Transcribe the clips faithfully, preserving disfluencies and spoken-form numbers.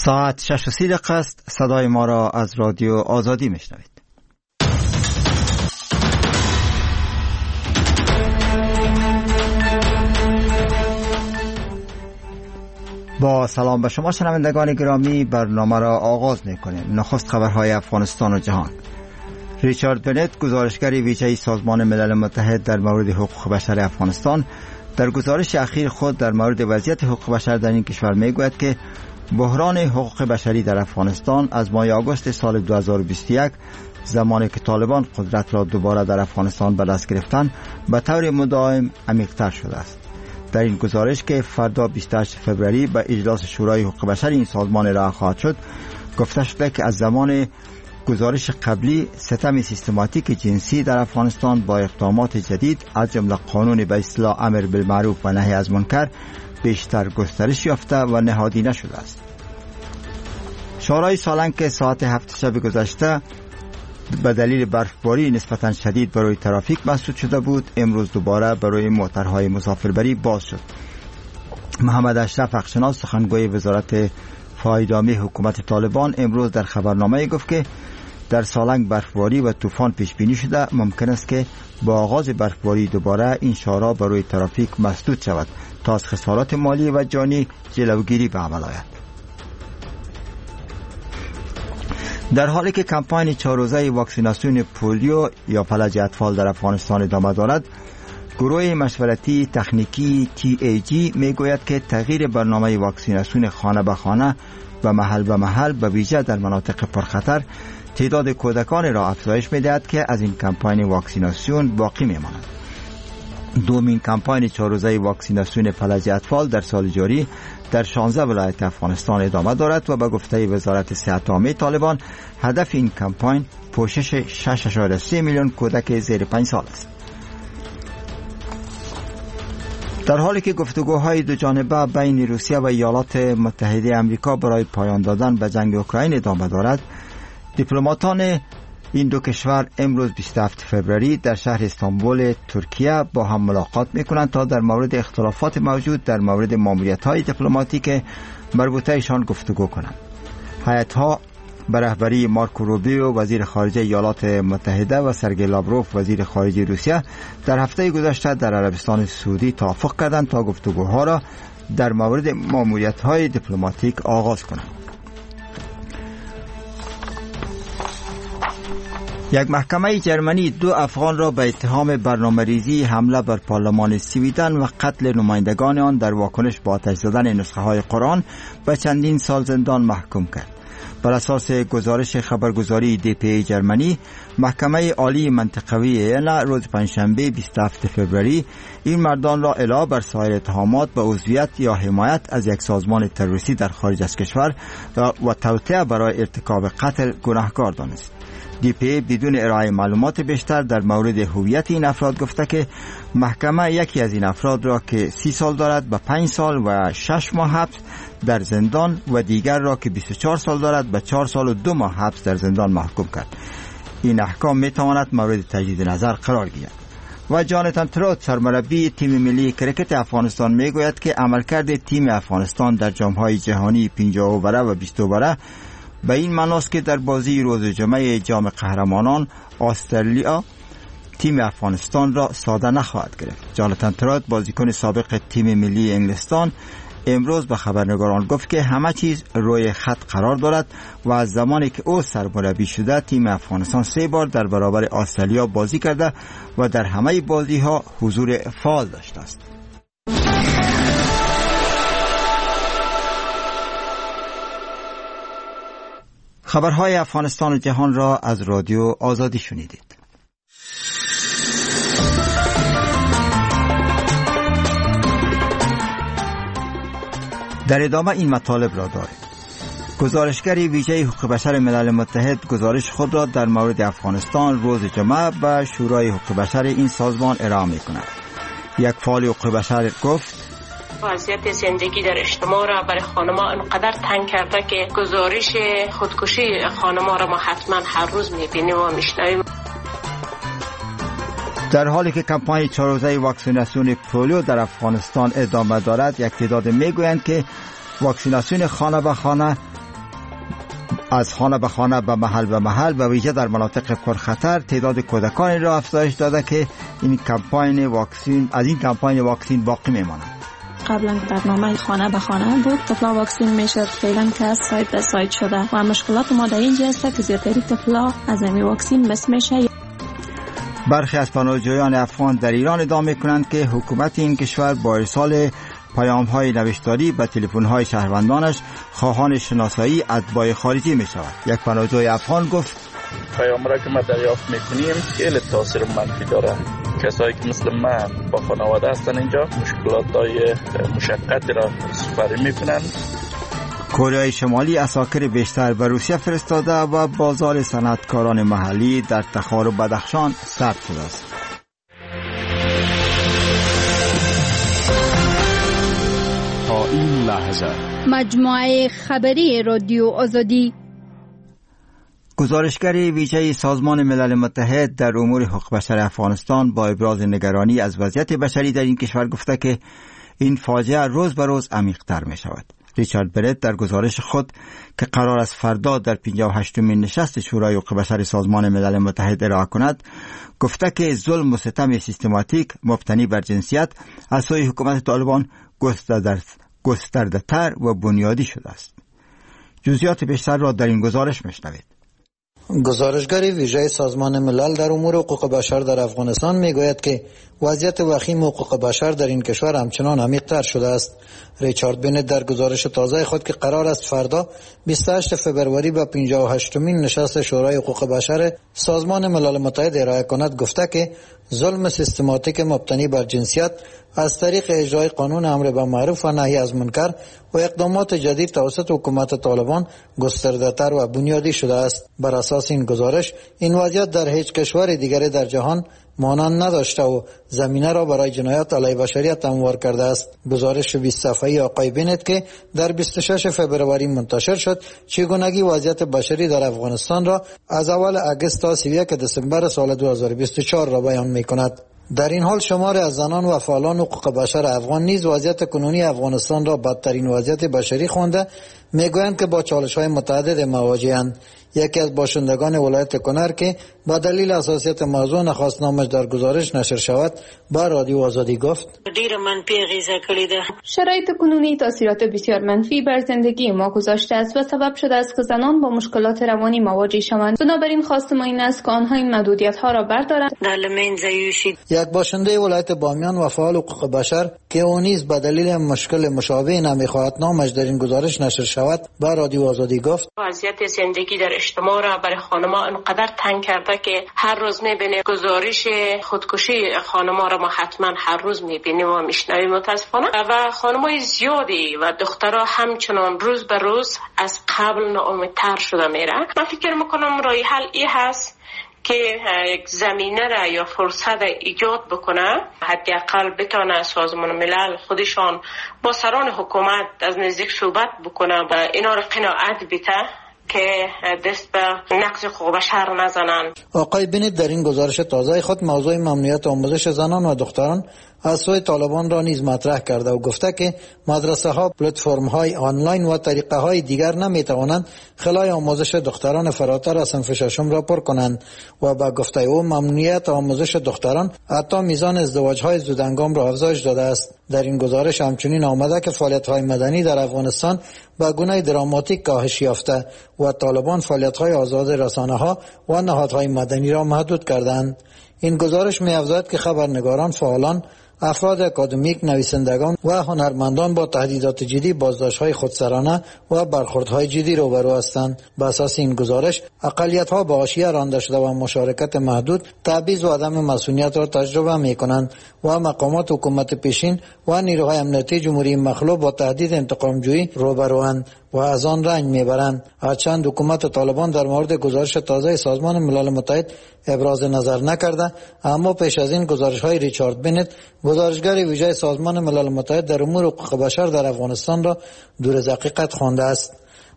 ساعت شش و سی دقیقه است. صدای ما را از رادیو آزادی میشنوید. با سلام به شما شنوندگان گرامی، برنامه را آغاز میکنیم. نخست خبرهای افغانستان و جهان. ریچارد بنت، گزارشگر ویژه سازمان ملل متحد در مورد حقوق بشر افغانستان، در گزارش اخیر خود در مورد وضعیت حقوق بشر در این کشور میگوید که بحران حقوق بشری در افغانستان از ماه آگوست سال دو هزار و بیست و یک، زمانی که طالبان قدرت را دوباره در افغانستان به دست گرفتند، به طور مداوم عمیق‌تر شده است. در این گزارش که فردا بیست و هشت فوریه به اجلاس شورای حقوق بشر این سازمان ارائه خواهد شد، گفته شده که از زمان گزارش قبلی ستم سیستماتیک جنسی در افغانستان با اقدامات جدید از جمله قانون به اصطلاح امر بالمعروف و نهی از منکر بیشتر گسترش یافته و نهادینه شده است. شورای سالنگ که ساعت هفت شب گذشته به دلیل برفباری نسبتاً شدید برای ترافیک مسدود شده بود، امروز دوباره برای موترهای مسافربری باز شد. محمد اشرف اخشناس، سخنگوی وزارت فایدامی حکومت طالبان، امروز در خبرنامه گفت که در سالنگ برفباری و طوفان پیش بینی شده، ممکن است که با آغاز برفباری دوباره این شارع برای ترافیک مسدود شود تا از خسارات مالی و جانی جلوگیری به عمل آید. در حالی که کمپاین چهار روزه واکسیناسیون پولیو یا فلج اطفال در افغانستان ادامه دارد، گروه مشورتی تکنیکی تی ای جی میگوید که تغییر برنامه واکسیناسیون خانه به خانه و محل به محل به ویژه در مناطق پرخطر تعداد کودکان را افزایش می‌دهد که از این کمپاین واکسیناسیون باقی میمانند. دومین کمپاین چهار روزه واکسیناسیون فلج اطفال در سال جاری در شانزده ولایت افغانستان ادامه دارد و به گفته وزارت صحت عامه طالبان، هدف این کمپاین پوشش شش ممیز سه میلیون کودک زیر پنج سال است. در حالی که گفتگوهای دو جانبه بین روسیه و ایالات متحده آمریکا برای پایان دادن به جنگ اوکراین ادامه دارد، دیپلماتان این دو کشور امروز بیست و هفت فوریه در شهر استانبول ترکیه با هم ملاقات میکنند تا در مورد اختلافات موجود در مورد ماموریت‌های دیپلماتیک مربوطه ایشان گفتگو کنند. هیئت‌ها به رهبری مارکو روبیو وزیر خارجه ایالات متحده و سرگئی لاوروف وزیر خارجه روسیه در هفته گذشته در عربستان سعودی توافق کردند تا گفتگوها را در مورد ماموریت‌های دیپلماتیک آغاز کنند. یک محکمه جرمنی دو افغان را به اتهام برنامه‌ریزی حمله بر پارلمان سویدن و قتل نمایندگان آن در واکنش با آتش زدن نسخه های قرآن به چندین سال زندان محکوم کرد. بر اساس گزارش خبرگزاری دی پی ای جرمنی، محکمه عالی منطقوی وینا روز پنجشنبه بیست و هفت فوریه این مردان را علاوه بر سایر اتهامات به عضویت یا حمایت از یک سازمان تروریستی در خارج از کشور و توطئه برای ارتکاب قتل گناهکار دانست. دی پی ای بدون ارائه معلومات بیشتر در مورد هویت این افراد گفته که محکمه یکی از این افراد را که سی سال دارد به پنج سال و شش ماه حبس در زندان و دیگر را که بیست و چهار سال دارد به چهار سال و دو ماه حبس در زندان محکوم کرد. این احکام می تواند مورد تجدید نظر قرار گیرد. و جاناتان تروت، سرمربی تیم ملی کرکت افغانستان، میگوید که عملکرد تیم افغانستان در جام‌های جهانی پنجاه اووره و بیست اووره به این معناست که در بازی روز جمعه جام قهرمانان استرالیا تیم افغانستان را ساده نخواهد گرفت. جاناتان تروت، بازیکن سابق تیم ملی انگلستان، امروز به خبرنگاران گفت که همه چیز روی خط قرار دارد و از زمانی که او سرمربی شده تیم افغانستان سه بار در برابر استرالیا بازی کرده و در همه بازی ها حضور فعال داشته است. خبرهای افغانستان و جهان را از رادیو آزادی شنیدید. در ادامه این مطالب را داریم. گزارشگر ویژه حقوق بشر ملل متحد گزارش خود را در مورد افغانستان روز جمعه به شورای حقوق بشر این سازمان ارائه می‌کند. یک فعال حقوق بشر گفت: وضعیت زندگی در اجتماع را برای خانم‌ها انقدر تنگ کرده که گزارش خودکشی خانم‌ها را ما حتما هر روز می‌بینیم و می‌شنویم. در حالی که کمپاین چهار روزه واکسیناسیون پولیو در افغانستان ادامه دارد، یک تعداد میگویند که واکسیناسیون خانه به خانه از خانه به خانه به محل به محل به ویژه در مناطق پرخطر تعداد کودکان را افزایش داده که این کمپاین واکسین از این کمپاین واکسین باقی میماند. قبلا برنامه خانه به خانه بود، طفلا واکسین میشد، فعلا که از سایت به سایت شده و مشکلات ما در اینجا است که زیادتری طفلا از این واکسین مس میشه. برخی از پناهجویان افغان در ایران ادعا میکنند که حکومت این کشور با ارسال پیام‌های نوشتاری به تلفن‌های شهروندانش خواهان شناسایی اتباع خارجی می‌شود. یک پناهجوی افغان گفت پیام را که ما دریافت می‌کنیم خیلی تاثیر منفی داره. کسایی که مثل من با خانواده هستن اینجا مشکلات‌های مشقتی را سپری می‌کنند. کره شمالی عساکر بیشتر به روسیه فرستاده و بازار صنعتکاران محلی در تخار و بدخشان سرد شده است. تا این لحظه مجموعه خبری رادیو آزادی. گزارشگر ویژه سازمان ملل متحد در امور حقوق بشر افغانستان با ابراز نگرانی از وضعیت بشری در این کشور گفته که این فاجعه روز به روز عمیق‌تر می شود. ریچارد برت در گزارش خود که قرار است فردا در پنجاه و هشتمین نشست شورای حقوق بشر سازمان ملل متحد ارائه کند، گفته که ظلم و ستم سیستماتیک مبتنی بر جنسیت از سوی حکومت طالبان گسترده تر و بنیادی شده است. جزئیات بیشتر را در این گزارش میشنوید. گزارشگر ویژه سازمان ملل در امور حقوق بشر در افغانستان میگوید که وضعیت وخیم حقوق بشر در این کشور همچنان عمیق‌تر شده است. ریچارد بنت در گزارش تازه خود که قرار است فردا بیست و هشتم فوریه به پنجاه و هشتمین نشست شورای حقوق بشر سازمان ملل متحد ارائه کند گفته که ظلم سیستماتیک مبتنی بر جنسیت از طریق اجرای قانون امر بالمعروف و نهی از منکر و اقدامات جدید توسط حکومت طالبان گسترده‌تر و بنیادی شده است. بر اساس این گزارش این وضعیت در هیچ کشور دیگری در جهان مانند نداشته و زمینه را برای جنایات علیه بشریت هموار کرده است. گزارش بیست صفحه‌ای آقای بنت که در بیست و ششم فوریه منتشر شد چگونگی وضعیت بشری در افغانستان را از اول اگست تا سی و یکم دسامبر سال دو هزار و بیست و چهار را بیان می‌کند. در این حال شماری از زنان و فعالان حقوق بشر افغان نیز وضعیت کنونی افغانستان را بدترین وضعیت بشری خوانده میگویند که با چالش‌های متعدد مواجه‌اند. یکی از باشندگان ولایت کنر که با دلیل حساسیت موضوع نخواست نامش در گزارش نشر شود با رادیو آزادی گفت ډیر منفی اغیزه کړې ده. شرایط کنونی تاثیرات بسیار منفی بر زندگی ما گذاشته است و سبب شده است که زنان با مشکلات روانی مواجه شوند. بنابراین خواست ما این است که آنها این محدودیت‌ها را بردارند. یک باشنده ولایت بامیان و فعال حقوق بشر که او نیز به دلیل مشکل مشابه نمی‌خواهد نامش در این گزارش نشر شود با رادیو آزادی گفت وضعیت زندگی در اجتماع را برای خانم‌ها انقدر تنگ کرده که هر روز می‌بینیم گزارش خودکشی خانم‌ها را ما حتما هر روز می‌بینیم و می‌شنویم متأسفانه و خانم‌های زیادی و دخترها همچنان روز به روز از قبل ناامیدتر شده میره. من فکر می‌کنم راه حل این هست که یک زمینه را یا فرصت ایجاد بکنه، حداقل بتونه سازمان ملل خودشان با سران حکومت از نزدیک صحبت بکنه و اینا را قناعت بده که دست به نقض حقوق بشر نزنند. آقای بنت در این گزارش تازه خود موضوع ممنوعیت آموزش زنان و دختران از سوی طالبان را نیز مطرح کرده و گفته که مدرسه ها، پلتفرم های آنلاین و طریقه های دیگر نمی توانند خلای آموزش دختران فراتر از صنف ششم را پر کنند و با گفته او ممنوعیت آموزش دختران حتی میزان ازدواج های زودهنگام را افزایش داده است. در این گزارش همچنین آمده که فعالیت های مدنی در افغانستان به گونه دراماتیک کاهش یافته و طالبان فعالیت های آزاد رسانه ها و نهادهای مدنی را محدود کردند. این گزارش می افزاید که خبرنگاران، فعالان، افراد اکادمیک، نویسندگان و هنرمندان با تهدیدات جدی، بازداشت‌های خودسرانه و برخوردهای جدی روبرو هستند. بر اساس این گزارش اقلیت‌ها به حاشیه رانده شده و مشارکت محدود، تبعیض و عدم مسئولیت را تجربه می‌کنند و مقامات حکومت پیشین و نیروهای امنیتی جمهوری مخلوع با تهدید انتقام‌جویی روبروند و از آن رنج میبرند. هرچند حکومت طالبان در مورد گزارش تازه سازمان ملل متحد ابراز نظر نکرده، اما پیش از این گزارش‌های ریچارد بنت، گزارشگر ویژه سازمان ملل متحد در امور حقوق بشر در افغانستان را دور از حقیقت خوانده است.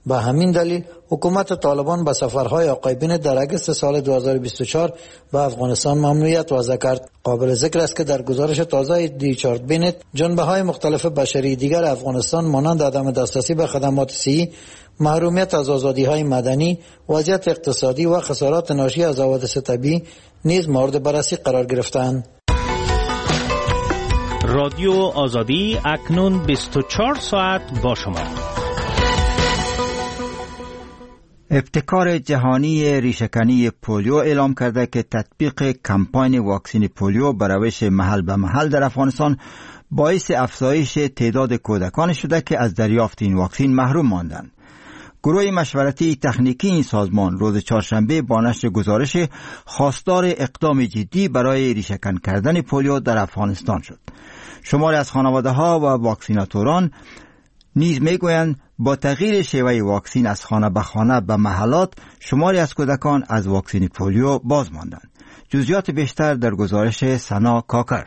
به همین دلیل حکومت طالبان به سفرهای آقای بنت در اگست سال دو هزار و بیست و چهار به افغانستان ممنوعیت وضع کرد. قابل ذکر است که در گزارش تازه ریچارد بنت، جنبه‌های مختلف بشری دیگر افغانستان مانند عدم دسترسی به خدمات صحی، محرومیت از آزادی‌های مدنی، وضعیت اقتصادی و خسارات ناشی از حوادث طبیعی نیز مورد بررسی قرار گرفتند. رادیو آزادی اکنون بیست و چهار ساعت با شما. ابتکار جهانی ریشه‌کنی پولیو اعلام کرده که تطبیق کمپاین واکسین پولیو به روش محل به محل در افغانستان باعث افزایش تعداد کودکان شده که از دریافت این واکسین محروم ماندند. گروه مشورتی تکنیکی این سازمان روز چهارشنبه با نشر گزارش خواستار اقدام جدی برای ریشه‌کن کردن پولیو در افغانستان شد. شماری از خانواده‌ها و واکسیناتوران نیز میگویند با تغییر شیوه واکسین از خانه به خانه به محلات، شماری از کودکان از واکسین پولیو باز ماندند. جزئیات بیشتر در گزارش سنا کاکر.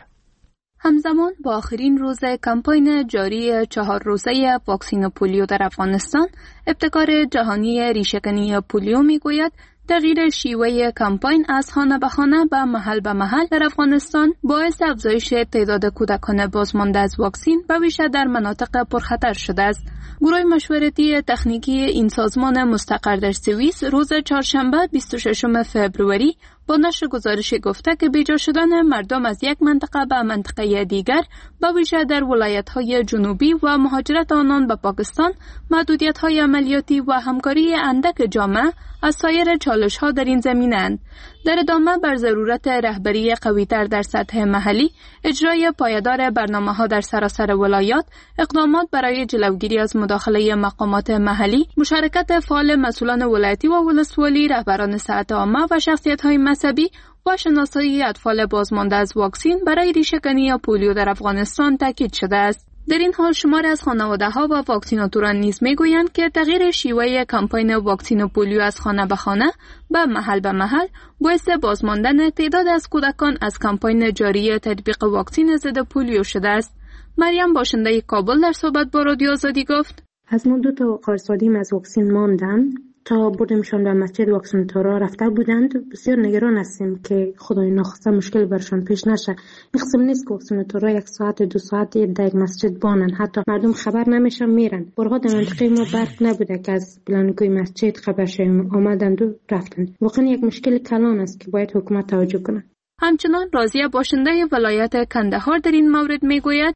همزمان با آخرین روز کمپاین جاری چهار روزه واکسین پولیو در افغانستان، ابتکار جهانی ریشه‌کنی پولیو میگوید تغییر شیوه کمپاین از خانه به خانه به محل به محل در افغانستان باعث افزایش تعداد کودکان بازمانده از واکسین به ویژه در مناطق پرخطر شده است. گروه مشورتی تکنیکی این سازمان مستقر در سوئیس روز چهارشنبه بیست و ششم فوریه با نشر گزارش گفته که بیجا شدن مردم از یک منطقه به منطقه دیگر به ویژه در ولایت‌های جنوبی و مهاجرت آنان به پاکستان، محدودیت‌های عملیاتی و همکاری اندک جامعه از سایر چالش‌ها در این زمینه‌اند. در ادامه بر ضرورت رهبری قوی‌تر در سطح محلی، اجرای پایدار برنامه‌ها در سراسر ولایات، اقدامات برای جلوگیری از مداخله مقامات محلی، مشارکت فعال مسئولان ولایتی و ولسوالی، رهبران صحت عامه و شخصیت‌های مذهبی و شناسایی اطفال بازمانده از واکسین برای ریشه‌کنی پولیو در افغانستان تاکید شده است. در این حال شمار از خانواده‌ها و واکسیناتوران نیز میگویند که تغییر شیوه کمپاین واکسین پولیو از خانه به خانه به محل به محل باعث بازماندن تعداد از کودکان از کمپاین جاری تطبیق واکسین ضد پولیو شده است. مریم باشنده کابل در صحبت با رادیو آزادی گفت: از ما دو تا قرصادیم از واکسین ماندن تا بردیمشان به مسجد واکسیناتورها رفته بودند. بسیار نگران هستیم که خدای ناخواسته مشکل برشان پیش نشه. این قسم نیست که واکسیناتورها یک ساعت دو ساعت در یک مسجد بانن، حتی مردم خبر نمیشن میرن. بارها در منطقه ما برق نبوده که از بلندگوی مسجد خبر شویم، آمدند و رفتند. واقعا یک مشکل کلان است که باید حکومت توجه کنه. همچنان راضیه باشنده ولایت کندهار در این مورد میگوید: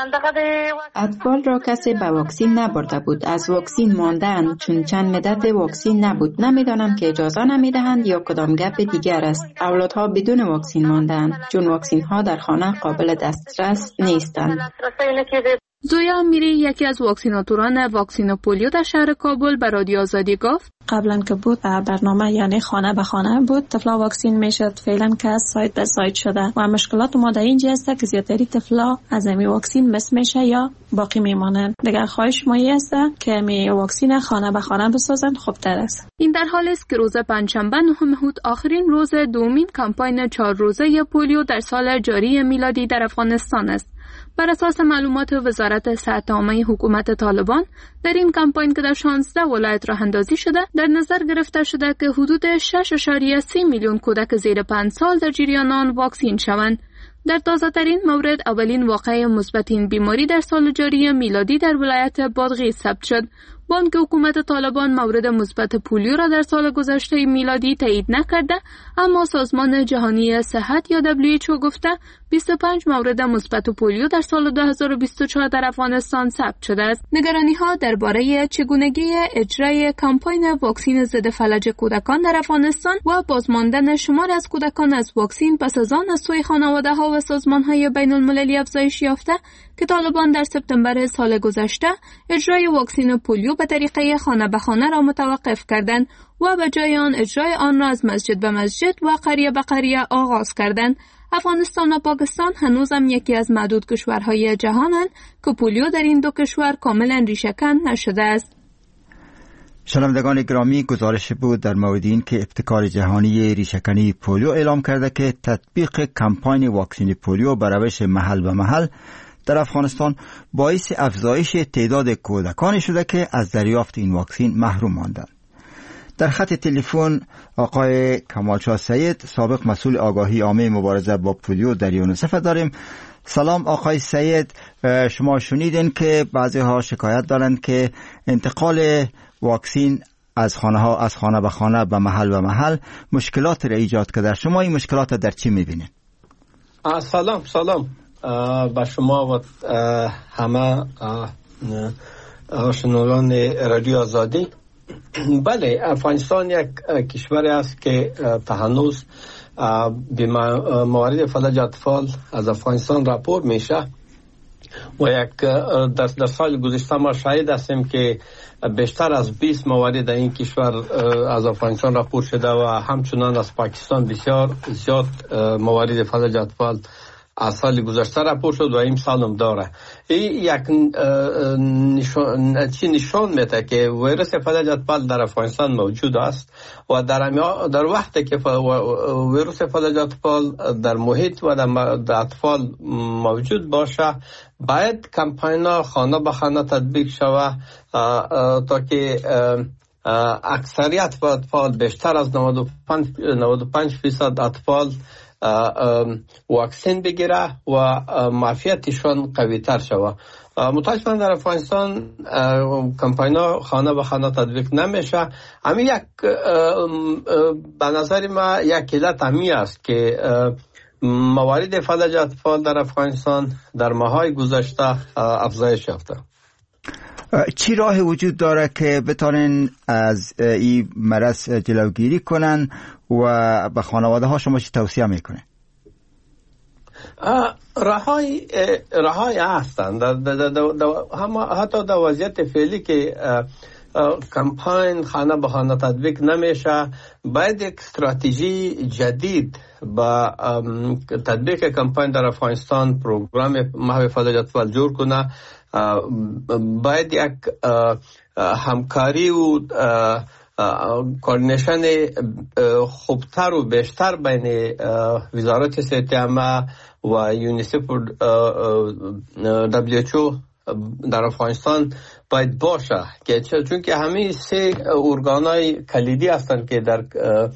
اطفال را کسی به واکسین نبرده بود، از واکسین ماندند چون چند مدت واکسین نبود. نمیدانم که اجازه نمیدهند یا کدام گپ دیگر است. اولادها بدون واکسین ماندند چون واکسین ها در خانه قابل دسترس نیستند. زویا میری، یکی از واکسیناتوران واکسین پولیو در شهر کابل، به رادیو آزادی گفت: قبلا که بود برنامه یعنی خانه به خانه بود، طفلا واکسین میشد. فعلا که سایت به سایت شده و مشکلات ما در اینجا است که زیاتری طفلا از می واکسین مس میشه یا باقی میمانند. دیگر خواهش ما است که می واکسین خانه به خانه بسازن، خوبتر است. این در حالی است که روز پنجشنبه نهم مهر آخرین روز دومین کمپاین چهار روزه پولیو در سال جاری میلادی در افغانستان است. بر اساس معلومات وزارت صحت عامه حکومت طالبان، در این کمپاین که در شانزده ولایت راه اندازی شده، در نظر گرفته شده که حدود شش ممیز سه میلیون کودک زیر پنج سال در جریان آن واکسین شوند. در تازه ترین مورد، اولین واقعه مثبت این بیماری در سال جاری میلادی در ولایت بادغیس ثبت شد. با آنکه حکومت طالبان مورد مثبت پولیو را در سال گذشته میلادی تایید نکرده، اما سازمان جهانی صحت یا دبلیو اچ او گفته بیست و پنج مورد مثبت پولیو در سال دو هزار و بیست و چهار در افغانستان ثبت شده است. نگرانی‌ها درباره چگونگی اجرای کمپاین واکسین ضد فلج کودکان در افغانستان و بازماندن شمار از کودکان از واکسین پس از آن از سوی خانواده‌ها و سازمان‌های بین‌المللی افزایش یافته که طالبان در سپتامبر سال گذشته اجرای واکسین پولیو به طریقه خانه به خانه را متوقف کردند و به جای آن اجرای آن را از مسجد به مسجد و قریه به قریه آغاز کردند. افغانستان و پاکستان هنوزم یکی از معدود کشورهای جهانند که پولیو در این دو کشور کاملا ریشه‌کن نشده است. شنوندگان گرامی، گزارش بود در مورد این که ابتکار جهانی ریشه‌کنی پولیو اعلام کرده که تطبیق کمپاین واکسین پولیو به روش محل به محل در افغانستان باعث افزایش تعداد کودکانی شده که از دریافت این واکسن محروم ماندند. در خط تلفن آقای کمالشاه سید، سابق مسئول آگاهی عامه مبارزه با پولیو در یونیسف داریم. سلام آقای سید، شما شنیدین که بعضی ها شکایت دارند که انتقال واکسن از خانه ها از خانه به خانه به محل به محل مشکلات را ایجاد کرده. شما این مشکلات در چی میبینید؟ سلام سلام با شما و همه شنوندگان رادیو آزادی. بله، افغانستان یک کشوری است که تا هنوز موارد فلج اطفال از افغانستان راپور میشه و یک در, در سال گذشته ما شاهد هستیم که بیشتر از بیست موارد در این کشور از افغانستان راپور شده و همچنان از پاکستان بسیار زیاد موارد فلج اطفال از سال گذشته راپور شد و این سال هم داره. این یک نشان چی نشان میده که ویروس فلج اطفال در افغانستان موجود است و در در وقتی که ویروس فلج اطفال در محیط و در اطفال موجود باشه، باید کمپاین خانه به خانه تطبیق شود تا که اکثریت اطفال، بیشتر از نود و پنج درصد اطفال واکسن بگیره و معافیتشان قوی تر شود. متاسفانه در افغانستان کمپاین خانه به خانه تطبیق نمیشه. همین یک به نظر ما یک علت همی است که موارد فلج اطفال در افغانستان در ماهای گذشته افزایش یافته. چی راه وجود داره که بتونن از این مرض جلوگیری کنن و به خانواده ها شما چی توصیه میکنه؟ راههای راههای هستند. حتی در وضعیت فعلی که کمپاین خانه به خانه تطبیق نمیشه، باید یک استراتژی جدید با تطبیق کمپاین در افغانستان پروگرام محو فلج اطفال جور کنه. باید یک همکاری و کوردینیشن خوبتر و بیشتر بین وزارت صحت عامه و یونیسف و دبلیو اچ او در افغانستان باید باشه، که چون که همه سه ارگانای کلیدی هستند که در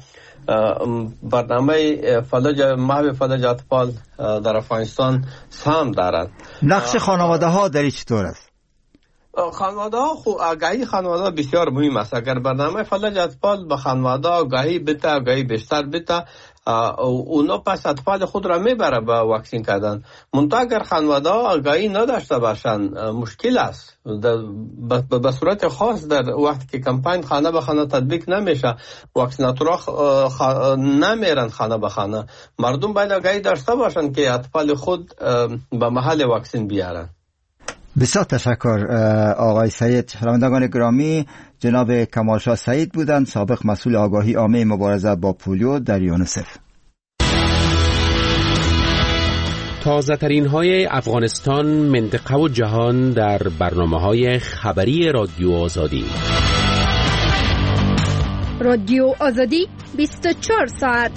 برنامه فلج محو فلج اطفال در افغانستان سهم دارند. نقش خانواده ها در چطور است؟ خانواده ها خو آگاهی خانواده بسیار مهم است. اگر برنامه فلج اطفال به خانواده آگاهی بده، آگاهی بیشتر بده، اونا پس اطفال خود را میبره به واکسین کردن. منتها اگر خانواده ها آگاهی نداشته باشند مشکل است. به صورت خاص در وقتی که کمپاین خانه به خانه تطبیق نمیشه، واکسیناتورها خ... نمیرن خانه به خانه. مردم باید آگاهی داشته باشند که اطفال خود به محل واکسین بیارن. بسیار تشکر آقای سید. شنوندگان گرامی، جناب کمالشاه سید بودند، سابق مسئول آگاهی عامه مبارزه با پولیو در یونیسف. تازه ترین های افغانستان، منطقه و جهان در برنامه های خبری رادیو آزادی. رادیو آزادی بیست و چهار ساعت.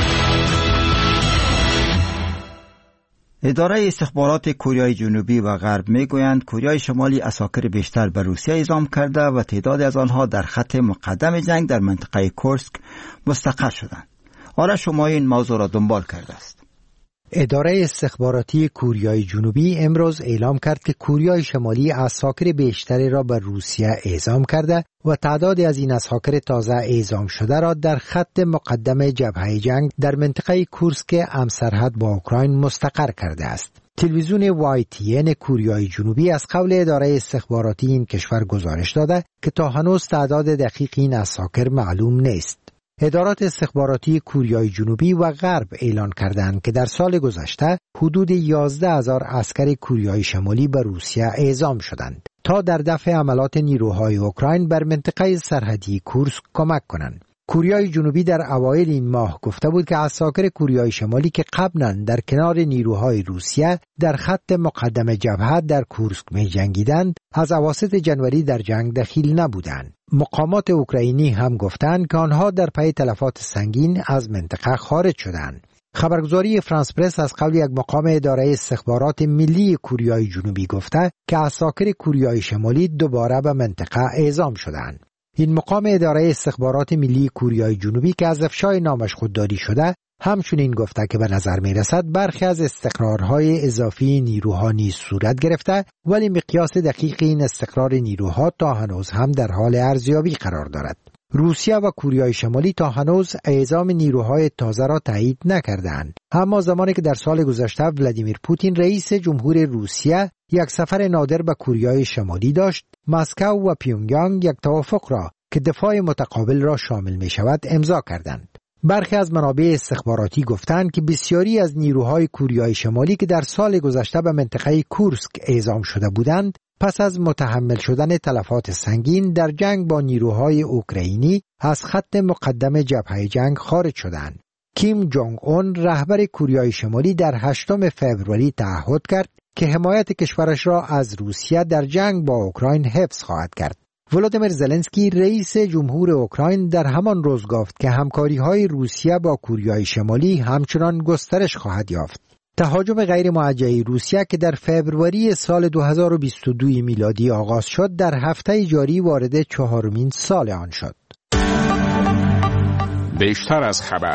اداره استخبارات کوریای جنوبی و غرب میگویند کوریای شمالی عساکر بیشتر به روسیه اعزام کرده و تعدادی از آنها در خط مقدم جنگ در منطقه کورسک مستقر شدند. آره، شما این موضوع را دنبال کرده است. اداره استخباراتی کوریای جنوبی امروز اعلام کرد که کوریای شمالی عساکر بیشتری را به روسیه اعزام کرده و تعدادی از این عساکر تازه اعزام شده را در خط مقدم جبهه جنگ در منطقه کورسک همسرحد با اوکراین مستقر کرده است. تلویزیون وای تی ان کوریای جنوبی از قول اداره استخباراتی این کشور گزارش داده که تا هنوز تعداد دقیق این عساکر معلوم نیست. ادارات استخباراتی کوریای جنوبی و غرب اعلان کردند که در سال گذشته حدود یازده هزار عسکر کوریای شمالی به روسیه اعزام شدند تا در دفع حملات نیروهای اوکراین بر منطقه سرحدی کورسک کمک کنند. کوریای جنوبی در اوایل این ماه گفته بود که عساکر کوریای شمالی که قبلا در کنار نیروهای روسیه در خط مقدم جبهه در کورسک می جنگیدند از اواسط جنوری در جنگ دخیل نبودند. مقامات اوکراینی هم گفتند که آنها در پی تلفات سنگین از منطقه خارج شدند. خبرگزاری فرانس پرس از قول یک مقام اداره استخبارات ملی کوریای جنوبی گفته که عساکر کوریای شمالی دوباره به منطقه اعزام شدند. این مقام اداره استخبارات ملی کوریای جنوبی که از افشای نامش خودداری شده همچنین گفته که به نظر می رسد برخی از استقرارهای اضافی نیروها نیز صورت گرفته، ولی مقیاس دقیق این استقرار نیروها تا هنوز هم در حال ارزیابی قرار دارد. روسیه و کوریای شمالی تا هنوز اعزام نیروهای تازه را تایید نکردند، اما زمانی که در سال گذشته ولادیمیر پوتین رئیس جمهور روسیه یک سفر نادر به کوریای شمالی داشت، مسکو و پیونگیانگ یک توافق را که دفاع متقابل را شامل می شود امضا کردند. برخی از منابع استخباراتی گفتند که بسیاری از نیروهای کوریای شمالی که در سال گذشته به منطقه کورسک اعزام شده بودند، پس از متحمل شدن تلفات سنگین در جنگ با نیروهای اوکراینی از خط مقدم جبهه جنگ خارج شدند. کیم جونگ اون رهبر کوریای شمالی در هشتم فوریه تعهد کرد که حمایت کشورش را از روسیه در جنگ با اوکراین حفظ خواهد کرد. ولادیمیر زلنسکی رئیس جمهور اوکراین در همان روز گفت که همکاری‌های روسیه با کوریای شمالی همچنان گسترش خواهد یافت. تهاجم غیر موجه روسیه که در فوریه سال دو هزار و بیست و دو میلادی آغاز شد، در هفته جاری وارد چهارمین سال آن شد. بیشتر از خبر.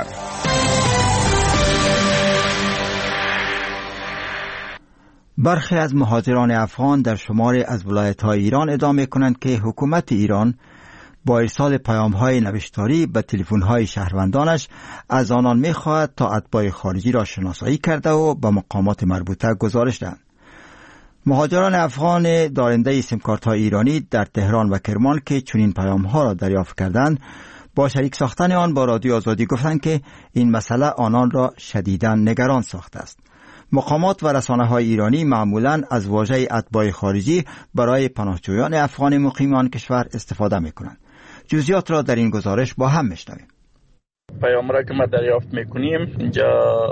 برخی از مهاجران افغان در شماری از ولایت‌های ایران ادعا می‌کنند که حکومت ایران با ارسال پیام‌های نوشتاری به تلفن‌های شهروندانش از آنان می‌خواهد تا اتباع خارجی را شناسایی کرده و به مقامات مربوطه گزارش دهند. مهاجران افغان دارنده سیمکارت‌های ایرانی در تهران و کرمان که چنین پیام‌ها را دریافت کردند، با شریک ساختن آن با رادیو آزادی گفتند که این مسئله آنان را شدیداً نگران ساخته است. مقامات و رسانه‌های ایرانی معمولاً از واژه اتباع خارجی برای پناهجویان افغان مقیم آن کشور استفاده می‌کنند. جزئیات را در این گزارش با هم می‌شنویم. پیام را که ما دریافت میکنیم اینجا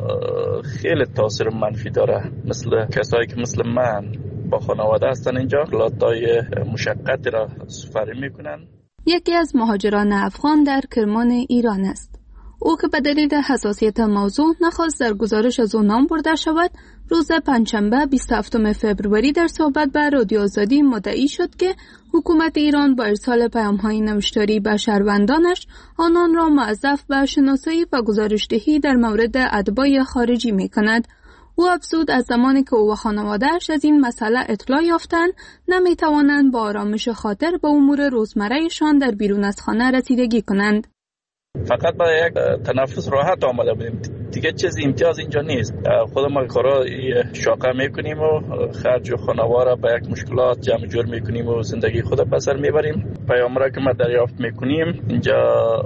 خیلی تاثیر منفی داره. مثل کسایی که مثل من با خانواده هستن اینجا لاتای مشقتی را سپری میکنن. یکی از مهاجران افغان در کرمان ایران است. او که به دلیل حساسیت موضوع نخواست در گزارش از او نام برده شود، روز پنجشنبه بیست و هفتم فوریه در صحبت با رادیو آزادی مدعی شد که حکومت ایران با ارسال پیام‌های نوشتاری به شهروندانش آنان را موظف به شناسایی و گزارش‌دهی در مورد اتباع خارجی می‌کند. او افزود از زمانی که او و خانواده‌اش از این مسئله اطلاع یافتند، نمی‌توانند با آرامش خاطر به امور روزمره‌شان در بیرون از خانه رسیدگی کنند. فقط برای یک تنفس راحت آمده بودیم، دیگه چیز امتیاز اینجا نیست. خود ما کارا شاقه میکنیم و خرج و خانواده را به یک مشکلات جمع جور میکنیم و زندگی خود بسر میبریم. پیام را که ما دریافت میکنیم اینجا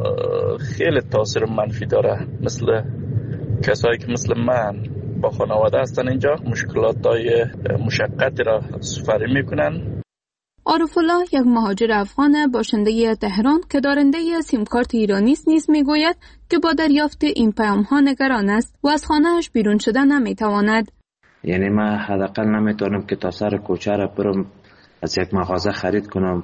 خیلی تاثیر منفی داره. مثل کسایی که مثل من با خانواده هستن اینجا مشکلات های مشقتی را سپری میکنن. عارف الله یک مهاجر افغان باشنده تهران که دارنده سیمکارت ایرانی است نیز میگوید که با دریافت این پیام ها نگران است و از خانه‌اش بیرون شدن نمیتواند. یعنی من حداقل نمیتونم که تا سر کوچه را برم از یک مغازه خرید کنم.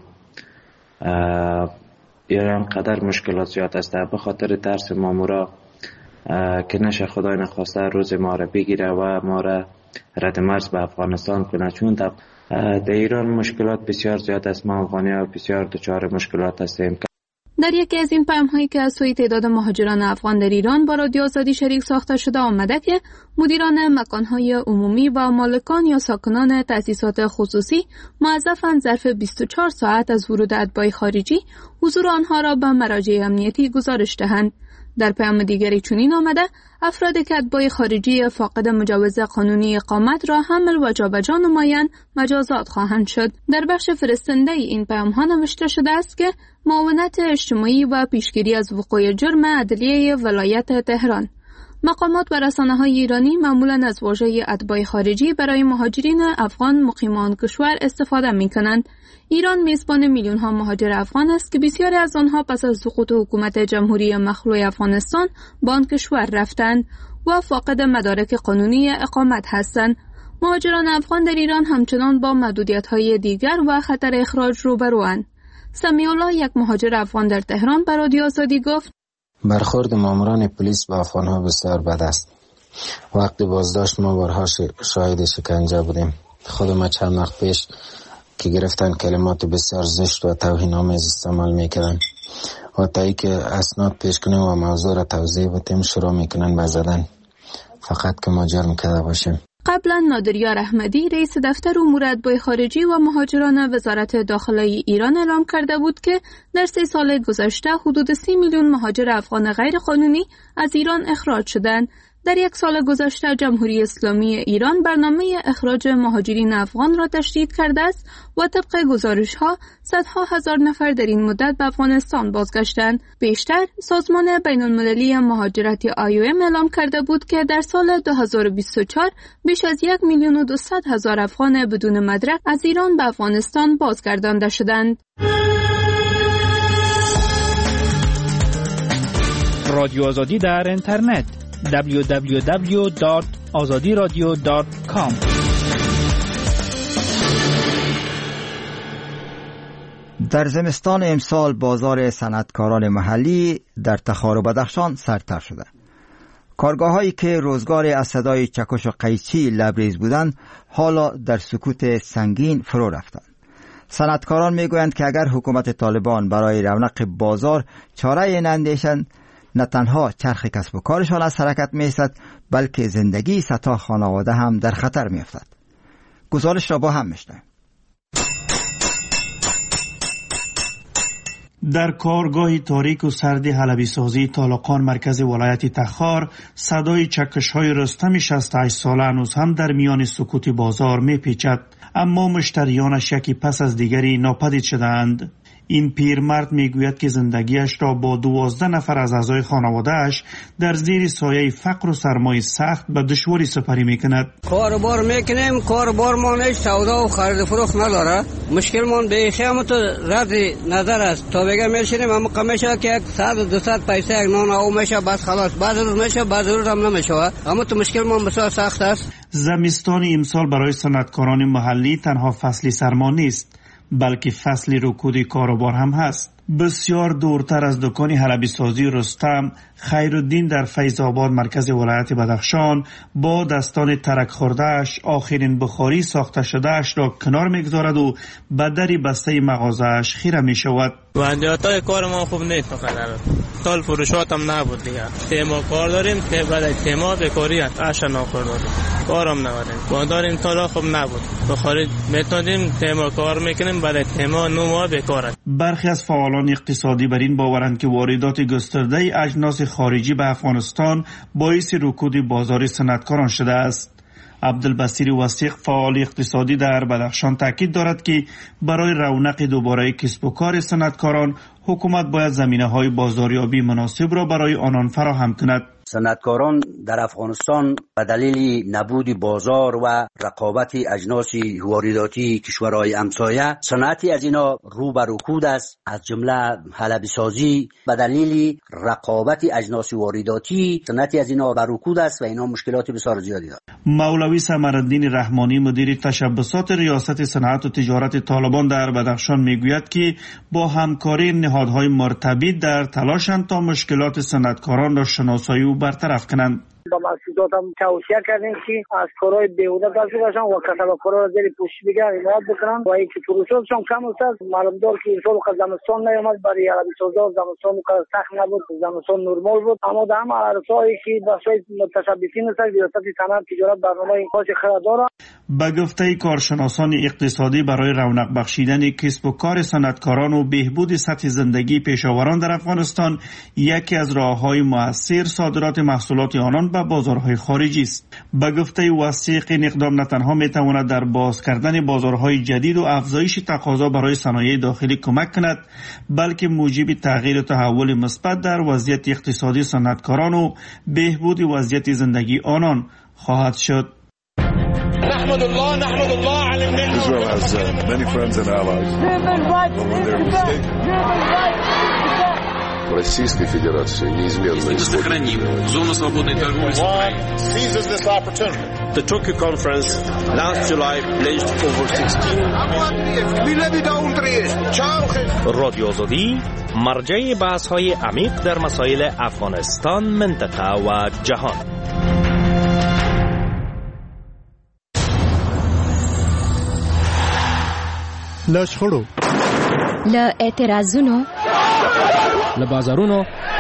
یا اینقدر مشکلات زیاد است به خاطر ترس مامورا که نشه خدای نخواسته روز ما را بگیره و ما را رد مرز به افغانستان کنه، چون در در ایران مشکلات بسیار زیاد است. ما افغانی‌ها بسیار دچار مشکلات هستیم. در یکی از این پیام‌هایی که از سوی تعداد مهاجران افغان در ایران با رادیو آزادی شریک ساخته شده آمده که مدیران مکان‌های عمومی و مالکان یا ساکنان تأسیسات خصوصی موظفند ظرف بیست و چهار ساعت از ورود اتباع خارجی حضور آنها را به مراجع امنیتی گزارش دهند. در پیام دیگری چنین آمده افرادی که اتباع خارجی فاقد مجوز قانونی اقامت را حمل و جابجا نمایند مجازات خواهند شد. در بخش فرستنده این پیام ها نوشته شده است که معاونت اجتماعی و پیشگیری از وقوع جرم عدلیه ولایت تهران. مقامات و رسانه‌های ایرانی معمولاً از واژه اتباع خارجی برای مهاجرین افغان مقیمان کشور استفاده می‌کنند. ایران میزبان میلیون‌ها مهاجر افغان است که بسیاری از آنها پس از سقوط حکومت جمهوری مخلوع افغانستان به آن کشور رفتند و فاقد مدارک قانونی اقامت هستند. مهاجران افغان در ایران همچنان با محدودیت‌های دیگر و خطر اخراج روبروند. سمیع الله، یک مهاجر افغان در تهران، به رادیو آزادی گفت: برخورد ماموران پلیس با افغان‌ها بسیار بد است. وقت بازداشت ما بارها شاهد شکنجه بودیم. خود ما چند وقت پیش که گرفتن کلمات بسیار زشت و توهین‌آمیز استعمال میکردن و تا ای که اسناد پیش کنیم و موضوع را توضیح بدیم شروع میکنن به زدن، فقط که ما جرم کرده باشیم. قبلا نادریار احمدی رئیس دفتر امور اتباع خارجی و مهاجران وزارت داخله ایران اعلام کرده بود که در سه سال گذشته حدود سی میلیون مهاجر افغان غیرقانونی از ایران اخراج شدند. در یک سال گذشته جمهوری اسلامی ایران برنامه اخراج مهاجرین افغان را تشدید کرده است و طبق گزارش‌ها صدها هزار نفر در این مدت به افغانستان بازگشتند. بیشتر سازمان بین‌المللی مهاجرت آی او ام اعلام کرده بود که در سال دو هزار و بیست و چهار بیش از یک میلیون و دویست هزار افغان بدون مدرک از ایران به افغانستان بازگردانده شدند. رادیو آزادی در اینترنت دبلیو دبلیو دبلیو دات آزادی رادیو دات کام. در زمستان امسال بازار صنعتکاران محلی در تخار و بدخشان سرتر شده. کارگاه‌هایی که روزگار از صدای چکش و قیچی لبریز بودند حالا در سکوت سنگین فرو رفتند. صنعتکاران میگویند که اگر حکومت طالبان برای رونق بازار چاره نندیشند، نه تنها چرخ کسب و کارشان از حرکت می ایستد، بلکه زندگی صدها خانواده هم در خطر می افتد. گزارش را با هم میشنویم. در کارگاه تاریک و سرد حلبی سازی طالقان مرکز ولایت تخار صدای چکش های رستم شصت و هشت ساله هنوز هم در میان سکوت بازار می پیچد، اما مشتریانش یکی پس از دیگری ناپدید شدند. این پیرمرد میگوید که زندگیش را با دوازده نفر از اعضای خانواده‌اش در زیر سایه فقر و سرمایه سخت به دشواری سپری میکند. کاربار میکنیم، کاربارمان هیچ سودا و خرید فروخت نداره. مشکلمان به خیامت رد نظر است. تا بگه میشینیم اما کمیشه که صد و دویست پیسه یک نان او میشه، بس خلاص. بعض روز میشه، بعض روز هم نمیشه. اما تو مشکلمان بسیار سخت است. زمستان امسال برای صنعتکاران محلی تنها فصلی سرما نیست، بلکه فصل رکود کاروبار هم هست. بسیار دورتر از دکان حلبی سازی رستم، خیرالدین در فیض آباد مرکز ولایت بدخشان با دستان ترک خوردهش آخرین بخاری ساخته شدهش را کنار میگذارد و به دری بسته مغازهش خیره می شود. وضعیت کار ما خوب نیست، فقط سال فروشات هم نبود دیگه. تیما کار داریم که بعد تیما بکاری هست، عشا ناکار داریم، کارم نواریم. باندار این سال خوب نبود، بخاری میتونیم تیما کار میکنیم، بعد تیما نو ماه بکار است. برخی از فعالان اقتصادی بر این باورند که واردات گسترده اجناس خارجی به افغانستان باعث رکود بازار صنعتکاران شده است. عبدالبصیر وثیق فعال اقتصادی در بدخشان تاکید دارد که برای رونق دوباره کسب و کار صنعتکاران حکومت باید زمینه‌های بازاریابی مناسب را برای آنان فراهم کند. صنعتکاران در افغانستان به دلیل نبود بازار و رقابت اجناس وارداتی کشورهای همسایه صنعتی از اینا رو به رکود است، از جمله حلبی سازی به دلیل رقابت اجناس وارداتی صنعتی از اینا به رکود است و اینا مشکلات بسیار زیادی دارد. مولوی سمرالدین رحمانی مدیر تشبسات ریاست صنعت و تجارت طالبان در بدخشان میگوید که با همکاری نهادهای مرتبط در تلاشند تا مشکلات صنعتکاران را شناسایی و برطرف کنند. با محصولات هم توصیه کردیم که از کارهای بیهوده داشته باشن و کسب و کارها را زیر پوشش دیگر حمایت بکنن و اینکه فروشاتشون کم است. معلوم دار که این سال زمستان نیامد، برای عربی سازا زمستان سخت نبود، زمستان نرمال بود، اما در همه عرصه‌هایی که بخشای متشبثین است ریاست صنعت تجارت برنامه این خاص خرد دارد. به گفته کارشناسان اقتصادی برای رونق بخشیدن کسب و کار صنعتکاران و بهبود سطح زندگی پیشاوران در افغانستان یکی از راه‌های مؤثر صادرات محصولات آنان به بازارهای خارجی است. به گفته وثیق این اقدام نه تنها میتواند در باز کردن بازارهای جدید و افزایش تقاضا برای صنایع داخلی کمک کند، بلکه موجب تغییر و تحول مثبت در وضعیت اقتصادی صنعتکاران و بهبود وضعیت زندگی آنان خواهد شد. نحمد الله نحمد الله على النعمة. Israel has uh, many friends and allies. Российской Федерации неизменно сохраним зону свободной торговли с Украиной. Seizes this opportunity. The Tokyo conference last July pledged over sixteen. رادیو آزادی مرجع بحث‌های عمیق در مسائل افغانستان، منطقه و جهان. له شخړو، له اعتراضونو، له بازارونو،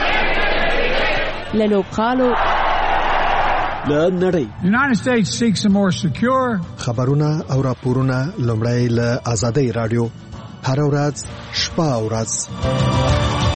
له لوبغالو، له نړۍ. United States seeks a more secure. خبرونه او راپورونه لومړی له آزادۍ رادیو هر ورځ شپه او ورځ